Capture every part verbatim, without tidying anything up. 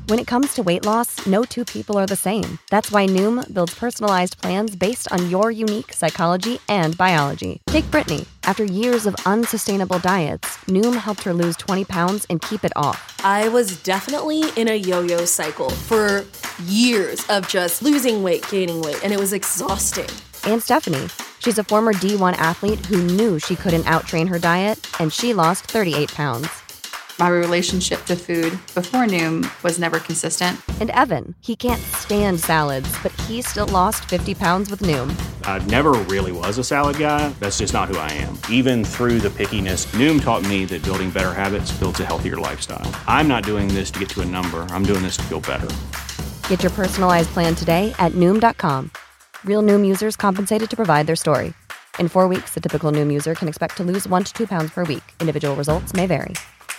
When it comes to weight loss, no two people are the same. That's why Noom builds personalized plans based on your unique psychology and biology. Take Brittany. After years of unsustainable diets, Noom helped her lose twenty pounds and keep it off. I was definitely in a yo-yo cycle for years of just losing weight, gaining weight, and it was exhausting. And Stephanie. She's a former D one athlete who knew she couldn't outtrain her diet, and she lost thirty-eight pounds. My relationship to food before Noom was never consistent. And Evan, he can't stand salads, but he still lost fifty pounds with Noom. I never really was a salad guy. That's just not who I am. Even through the pickiness, Noom taught me that building better habits builds a healthier lifestyle. I'm not doing this to get to a number. I'm doing this to feel better. Get your personalized plan today at Noom dot com. Real Noom users compensated to provide their story. In four weeks, the typical Noom user can expect to lose one to two pounds per week. Individual results may vary.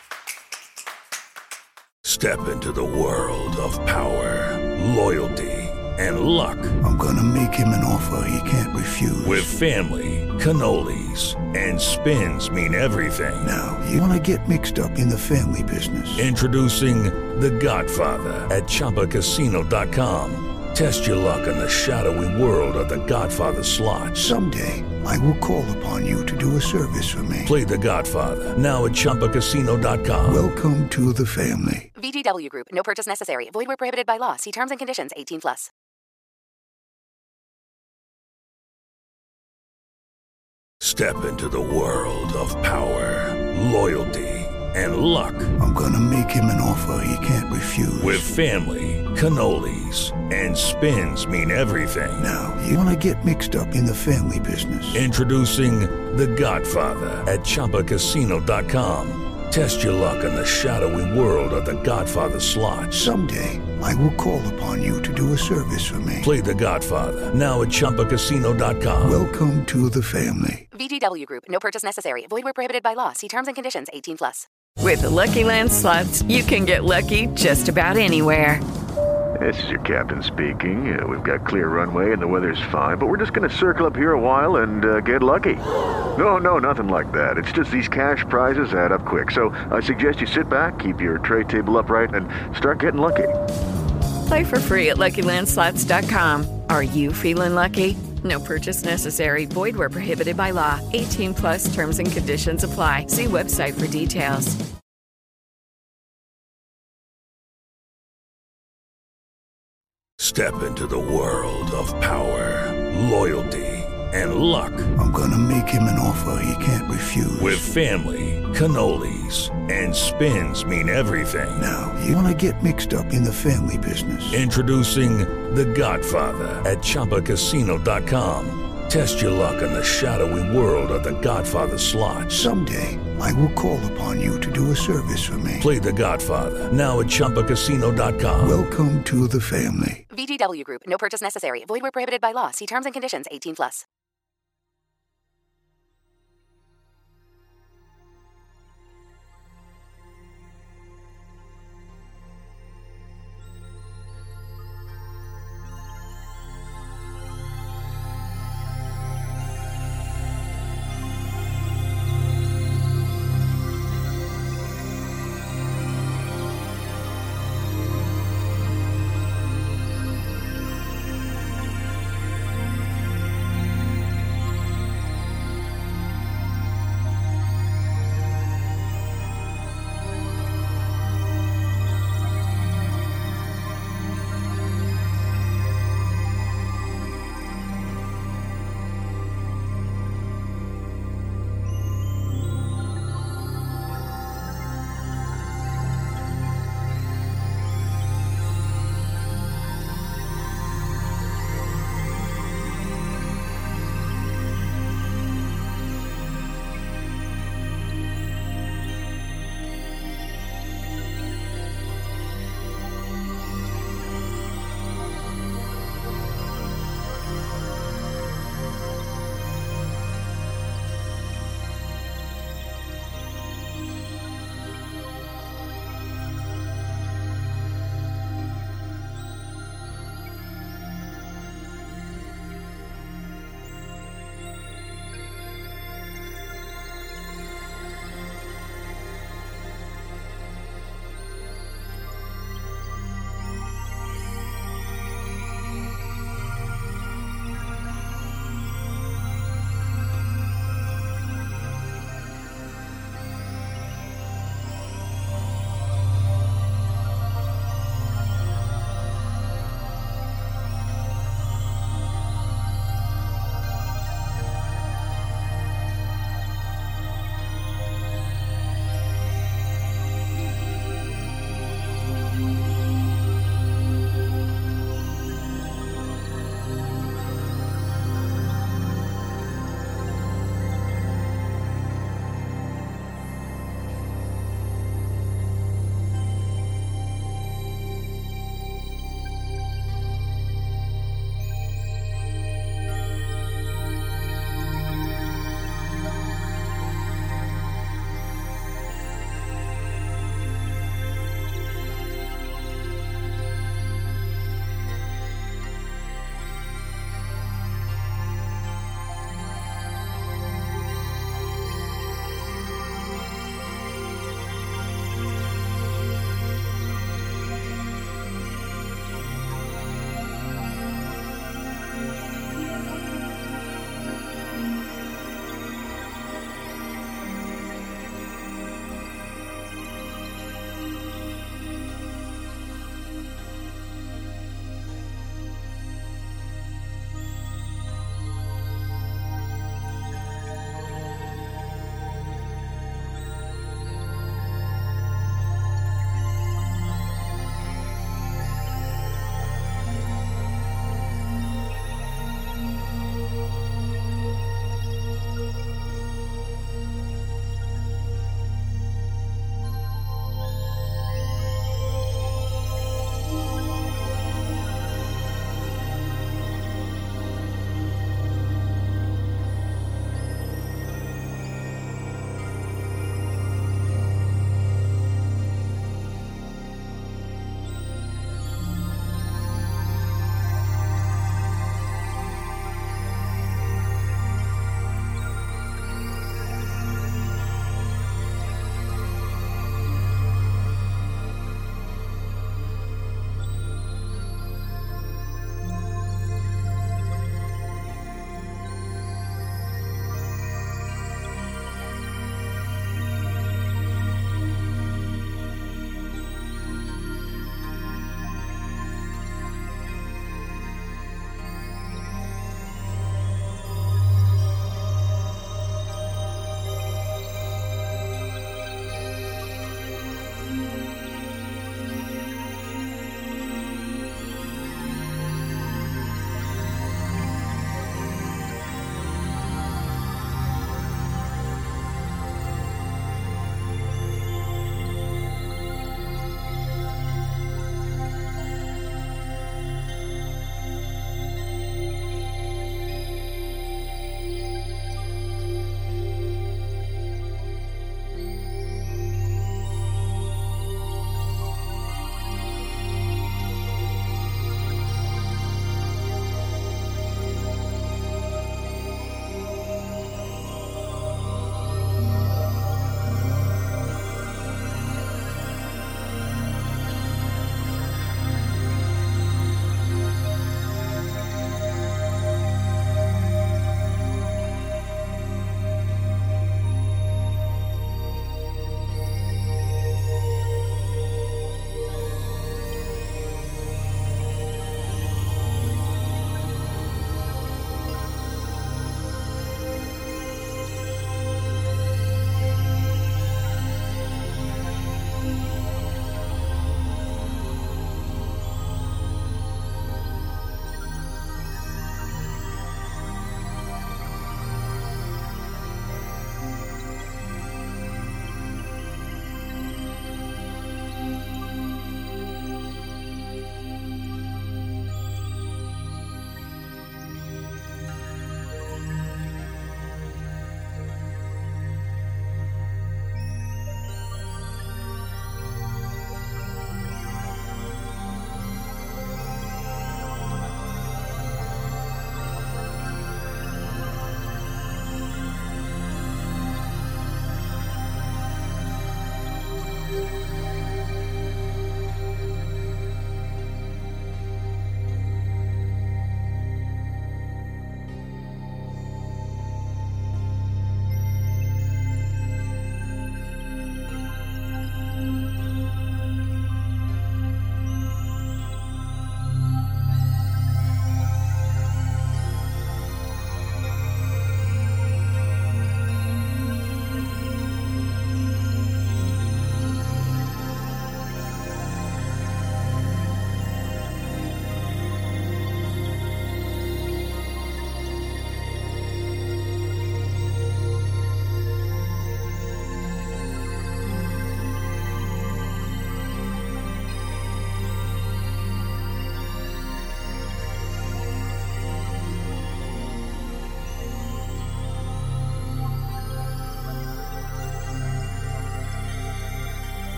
Step into the world of power, loyalty, and luck. I'm gonna make him an offer he can't refuse. With family, cannolis, and spins mean everything. Now, you wanna get mixed up in the family business. Introducing The Godfather at Chumba Casino dot com. Test your luck in the shadowy world of The Godfather slot. Someday, I will call upon you to do a service for me. Play The Godfather, now at Chumba Casino dot com. Welcome to the family. V G W Group. No purchase necessary. Void where prohibited by law. See terms and conditions. eighteen plus. Step into the world of power, loyalty, and luck. I'm gonna make him an offer he can't refuse. With family, cannolis, and spins mean everything. Now, you wanna get mixed up in the family business. Introducing The Godfather at Chumba Casino dot com. Test your luck in the shadowy world of The Godfather slot. Someday, I will call upon you to do a service for me. Play The Godfather, now at Chumba Casino dot com. Welcome to the family. V G W Group. No purchase necessary. Void where prohibited by law. See terms and conditions. eighteen plus. With the Lucky Land Slots, you can get lucky just about anywhere. This is your captain speaking. Uh, we've got clear runway and the weather's fine, but we're just going to circle up here a while and uh, get lucky. No, no, nothing like that. It's just these cash prizes add up quick. So I suggest you sit back, keep your tray table upright, and start getting lucky. Play for free at Lucky Land Slots dot com. Are you feeling lucky? No purchase necessary. Void where prohibited by law. eighteen plus terms and conditions apply. See website for details. Step into the world of power, loyalty, and luck. I'm gonna make him an offer he can't refuse. With family, cannolis, and spins mean everything. Now, you wanna get mixed up in the family business. Introducing The Godfather at Chumba Casino dot com. Test your luck in the shadowy world of The Godfather slot. Someday, I will call upon you to do a service for me. Play The Godfather, now at Chumba Casino dot com. Welcome to the family. V G W Group. No purchase necessary. Void where prohibited by law. See terms and conditions. eighteen plus.